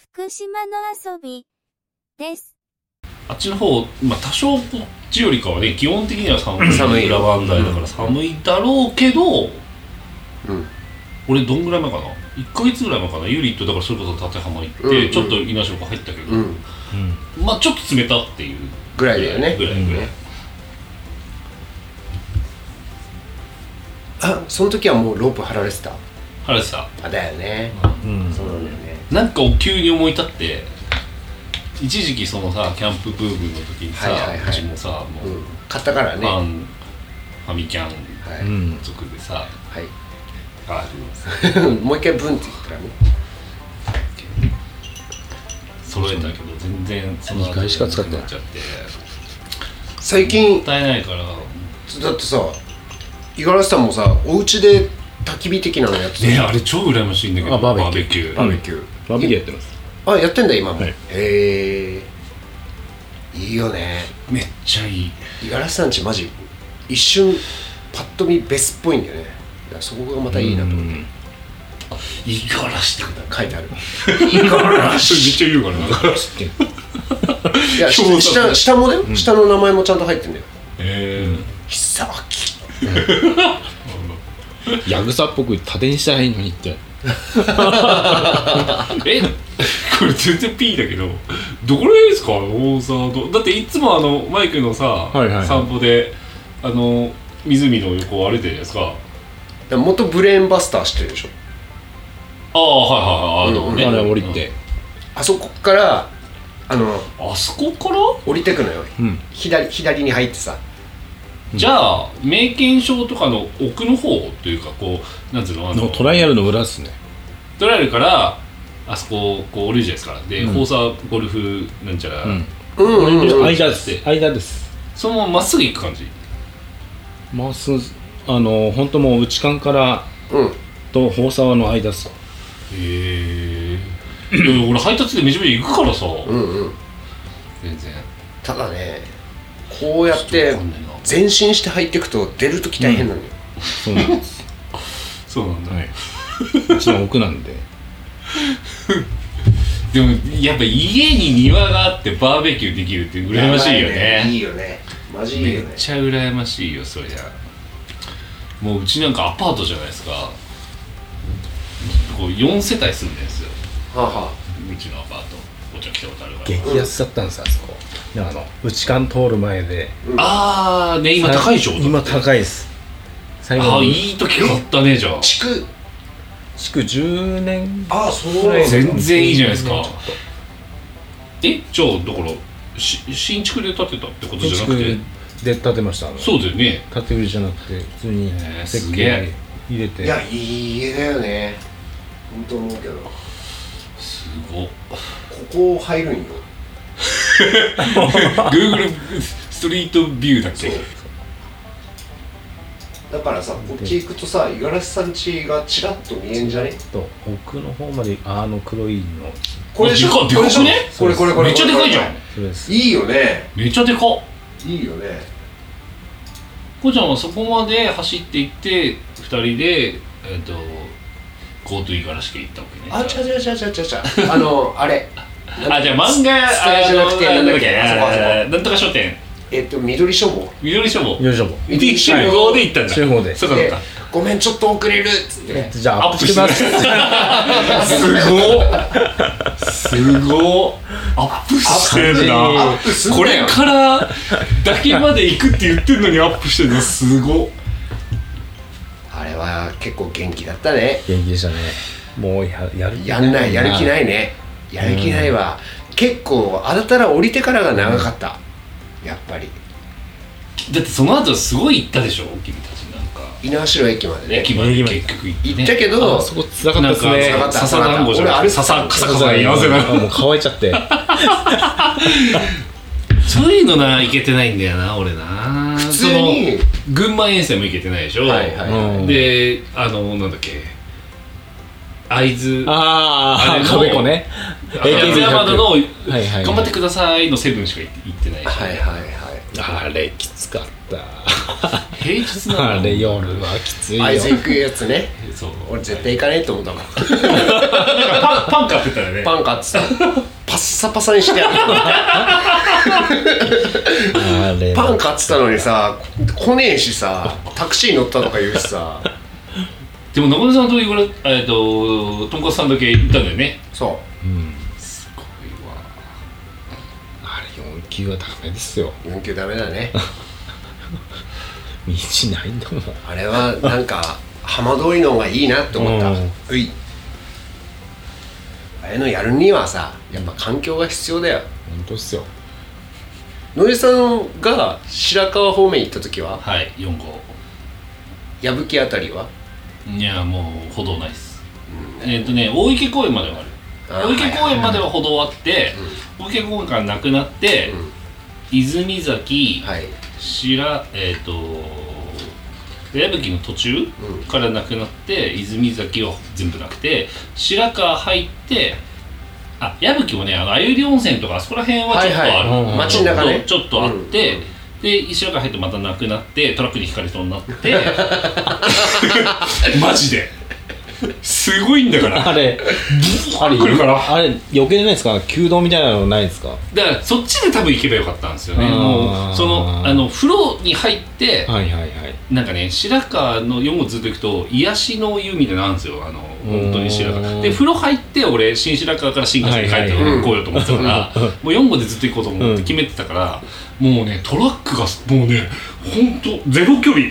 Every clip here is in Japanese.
福島の遊びです。 あっちの方、多少こっちよりかはね、基本的には寒い裏磐梯だから寒いだろうけど、俺どんぐらい前かな、1ヶ月ぐらい前かな、ユリットだからそれこそ立浜行って、ちょっと稲城入ったけど、ちょっと冷たっていうぐらいだよね。 ぐらい。 あ、その時はもうロープ張られてた。 張られてた。 あ、だよね。そうなんだよね。 なんか急に思い立って、一時期そのさ、キャンプブームの時にさ、うちもさ、もう買ったからね。 ファミキャン族でさ、 もう一回ブンって言ったらね、 揃えたけど全然その 2回しか使ってない。 最近もったいないから。 だってさ、五十嵐さんもさ、お家で焚き火的なのやってた。 ね、あれ超羨ましいんだけど。 バーベキューやってます。 あ、やってんだ今も。 はい、 へえ、いいよね。 めっちゃいい。 五十嵐さんちマジ一瞬パッと見ベスっぽいんだよね。だからそこがまたいいなと思って。 五十嵐って書いてある。 五十嵐めっちゃ言うからな。 いや、下もね、下の名前もちゃんと入ってんだよ。久明。 ヤグサっぽく縦にしたらいいのにって。 これ全然 P だけど、どこら辺ですか、大沢と。だっていつもマイクのさ、散歩で湖の横を歩いてるじゃないですか。 元ブレーンバスター知ってるでしょ。 あれ降りて、 あそこからあそこから降りてくのよ。左に入ってさ。 じゃあ名犬賞とかの奥の方というか、こうなんつうの、 トライアルの裏っすね。 トライアルからあそここう降りるじゃないですか。で、フォーサーゴルフなんちゃら、 間です。 そのまままっすぐ行く感じ。 まっすぐ、本当もう内間からと宝沢の間っす。 俺配達でめちゃめちゃ行くからさ。全然。 ただね、こうやって前進して入っていくと出るとき大変なのよ。 そうなんです。 そうなんだ。 うちの奥なんで。 でもやっぱ家に庭があってバーベキューできるって羨ましいよね。 いいよね。マジいいよね。 めっちゃ羨ましいよそりゃ。もううちなんかアパートじゃないですか。こう4世帯住んでるんですよ。うちのアパート。お茶来たことあるから。 激安だったんですよ、あそこ。内間通る前で。 ね、今高いでしょ。 今高いです。 いい時買ったね。じゃあ築10年。 そう全然いいじゃないですか。じゃあだから新築で建てたってことじゃなくて。 新築で建てました。 そうだよね。 建て売りじゃなくて普通に設計入れて。 いや、いい家だよね。本当思うけど。 すごっ。 ここ入るんよ。 Google ストリートビューだっけ。 だからさ、こっち行くとさ、五十嵐さん家がチラッと見えんじゃね。 奥の方まで黒いの。 これでしょ。 でかくね。 これめっちゃでかいじゃん。 いいよね。 めっちゃでかっ。 いいよね。 こうちゃんはそこまで走っていって2人でGoTo 五十嵐家行ったわけね。 あれ。 じゃあ漫画じゃなくてなんだっけ、なんとか書店。 緑書房。 緑書房集合で行ったんだ。 集合で。 そうか。 ごめんちょっと遅れるっつって。 じゃあアップします。 すごっ。アップしてんだ。これからだけまで行くって言ってんのにアップしてんのすごっ。 あれは結構元気だったね。 元気でしたね。もうやる気ないね。やる気ないわ。結構あだたら降りてからが長かった。やっぱり。 だってその後すごい行ったでしょ、君たち。なんか猪苗代駅までね。 駅まで結局行ったけど、 そこ辛かったですね。 笹団子じゃなくて笹カサカサ言わせな。 もう乾いちゃって。 そういうの行けてないんだよな、俺な。 普通に群馬遠征も行けてないでしょ。で、なんだっけ、会津、 壁子ね。 山田の頑張ってくださいのセブンしか行ってないし。 あれきつかった平日なのあれ夜はきついよ。 あいつ行くやつね。 そう俺絶対行かねえと思ったもん。 なんかパン買ってたよね。 パン買ってた。パッサパサにしてやると思って。 あれパン買ってたのにさ、来ねえしさ、タクシー乗ったとか言うしさ。 でも中野さんととんかつさんだけ行ったんだよね。 そうん、 すごいわ。 あれ4級はダメですよ。 う。4級ダメだね。 道ないんだもん。 あれはなんか浜通りの方がいいなって思った。 うんうい。ああいうのやるにはさ、やっぱ環境が必要だよ。 本当っすよ。 野江さんが白川方面行った時は、 はい、4号。 矢吹あたりは、 いやもう歩道ないです。大池公園まではある。大池公園までは歩道あって、大池公園からなくなって、泉崎、 はい、 矢吹の途中からなくなって、泉崎は全部なくて、白川入って、矢吹もね、鮎入温泉とかあそこら辺はちょっとある、 はいはい、街の中ねちょっとあって、で白川入ってまたなくなってトラックにひかれそうになってマジですごいんだからあれ来るからあれ余計じゃないですか。弓道みたいなのないですか。 だからそっちで多分行けばよかったんですよね。もうその風呂に入って、 はいはいはい、 なんかね白川の4号ずっと行くと癒しの湯みたいなのあるんですよ。本当に白川で風呂入って俺新白川から新幹線に帰ってこうよと思ってたから、もう4号でずっと行こうと思って決めてたから、もうねトラックがもうね本当ゼロ距離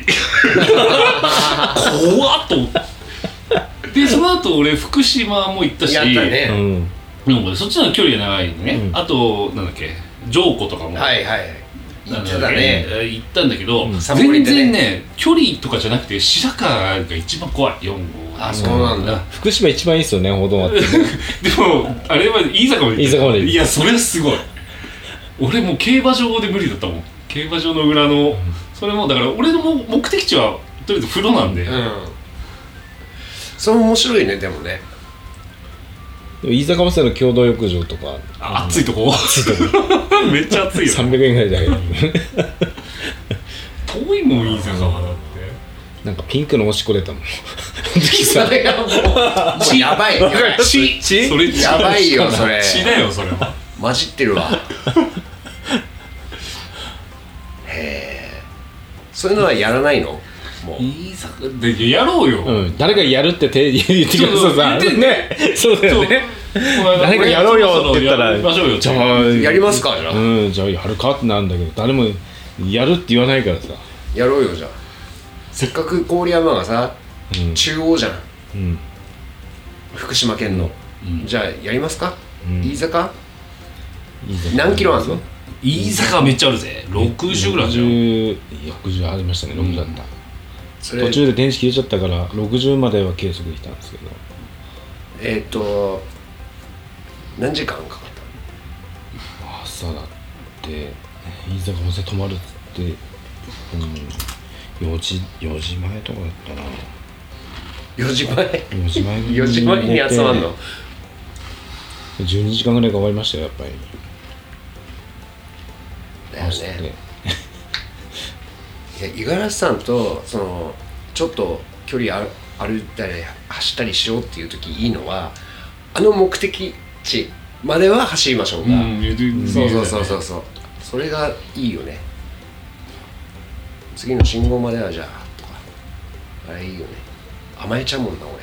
怖っと思って。でその後俺福島も行ったし、 やったね、 そっちの距離が長いんでね、あとなんだっけ上古とかもはいはい行ってたね、 行ったんだけど、全サボりでね然ね距離とかじゃなくて白川が一番怖い。4号。 あ、そうなんだ。 福島一番いいっすよね、歩道あってでもあれは飯坂まで行った。 飯坂まで行った。 いやそれはすごい。俺もう競馬場で無理だったもん。競馬場の裏の、それもだから俺の目的地はとりあえず風呂なんで、 それ面白いね。でもね、 飯坂バスの共同浴場とか暑いとこめっちゃ暑いよ、 300円ぐらいだけど遠いもん飯坂はだって。 なんかピンクのおしっこ出たもんそれがもうやばいよ。 血それ血やばいよそれ。 血だよそれは。 混じってるわ。へえ。そういうのはやらないの？もう飯坂でやろうよ、 誰かやるって言ってくださいね。そうだよね。誰かやろうよって言ったらやりましょうよ。 じゃあやりますかじゃあ。 じゃあやるかってなんだけど、誰もやるって言わないからさ。 やろうよじゃあ。せっかく郡山がさ、中央じゃん、福島県の、じゃあやりますか、飯坂何キロあるの？ 飯坂めっちゃあるぜ。60ぐらいじゃん。 60ありましたね。60だった、途中で電池切れちゃったから60までは計測できたんですけど、 何時間かかった朝だって飯坂温泉泊まるっつって、4時前とかだったな。 4時前 4時前 4時前に集まんの 12時間ぐらいかかりましたよ、やっぱり。 だよね。いや五十嵐さんとそのちょっと距離歩いたり走ったりしようっていう時いいのは、目的地までは走りましょうが、そうそれがいいよね。次の信号まではじゃあとか、あれいいよね。甘えちゃうもんな俺。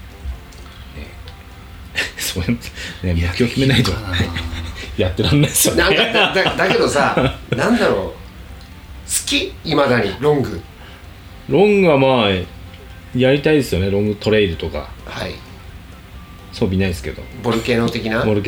そういうね、目標決めないとやってらんないですよね。 なんかだけどさ、なんだろう、好き？いまだにロングはまあやりたいですよね。ロングトレイルとか。 はい。 装備ないですけど。 ボルケーノ的な。 昨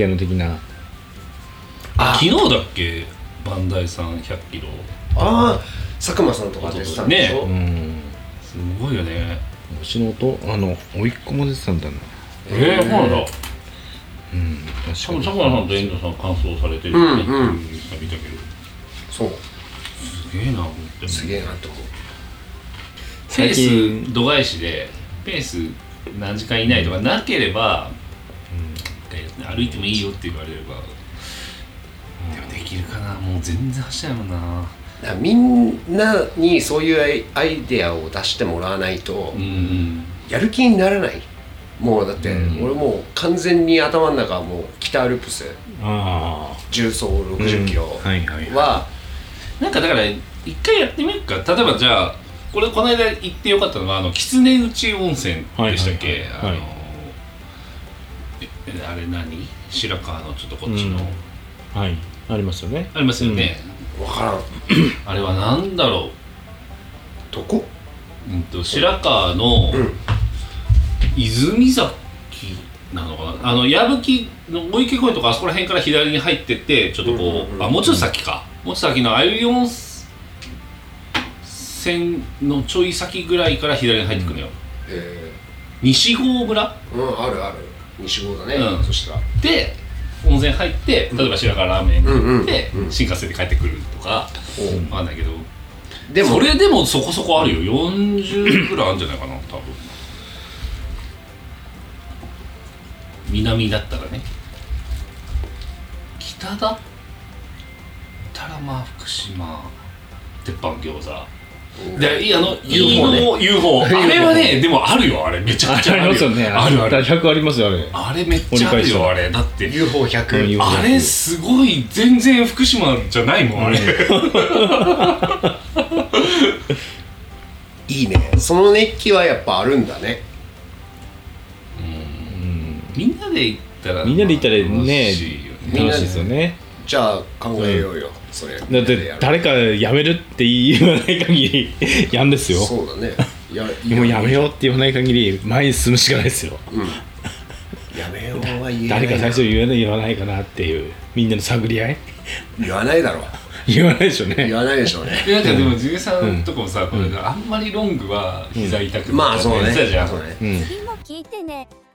日だっけ、バンダイさん100キロ。 佐久間さんとか出てたんでしょ。 すごいよね。 うちの甥っ子も出てたんだな。 そうなんだ。 確かに佐久間さんと遠藤さん完走されてるって見たけど、 そうすげえなと思って。 すげえなと思う。 ペース度外視でペース何時間以内とかなければ、歩いてもいいよって言われれば、でもできるかな。もう全然走ってないもんな。 みんなにそういうアイデアを出してもらわないとやる気にならない。もうだって俺もう完全に頭の中はもう北アルプス重走60キロはなんかだから一回やってみるか。例えばじゃあこの間行ってよかったのが狐内温泉でしたっけ、あれ何白川のちょっとこっちの、 はいありますよね。 ありますよね、 分からんあれはなんだろう、 どこ？ 白川の泉崎なのかな、矢吹の大池公園とかあそこら辺から左に入ってってちょっとこう、もうちょっと先か、もうちょっと先のあゆり温泉のちょい先ぐらいから左に入ってくるのよ、西郷村、 あるある西郷だね、そしたらで温泉入って例えば白川ラーメンに行って新幹線で帰ってくるとか分かんないけど、でもそれでもそこそこあるよ、40ぐらいあるんじゃないかな多分。南だったらね、北だったらまあ福島鉄板餃子で、UFO ね、UFO あれはね、でもあるよ、あれめちゃくちゃあるよ。 ありますよね。あるある。100ありますよ、あれ。 あれめっちゃあるよ、あれ。だって UFO100。 あれすごい、全然福島じゃないもん、あれ。 いいね。その熱気はやっぱあるんだね。 みんなで行ったらね、 楽しいですよね。 じゃあ考えようよ、それ。 だって誰かやめるって言わない限りやんですよ。 そうだね。 もうやめようって言わない限り前に進むしかないですよ。 やめようは言えない。 誰か最初言わないかなっていうみんなの探り合い。 言わないだろう。 言わないでしょうね。 言わないでしょうね。 なんかでもジュゲさんとかもさ、これあんまりロングは膝痛くなったって言ってたじゃん。 次も聞いてね。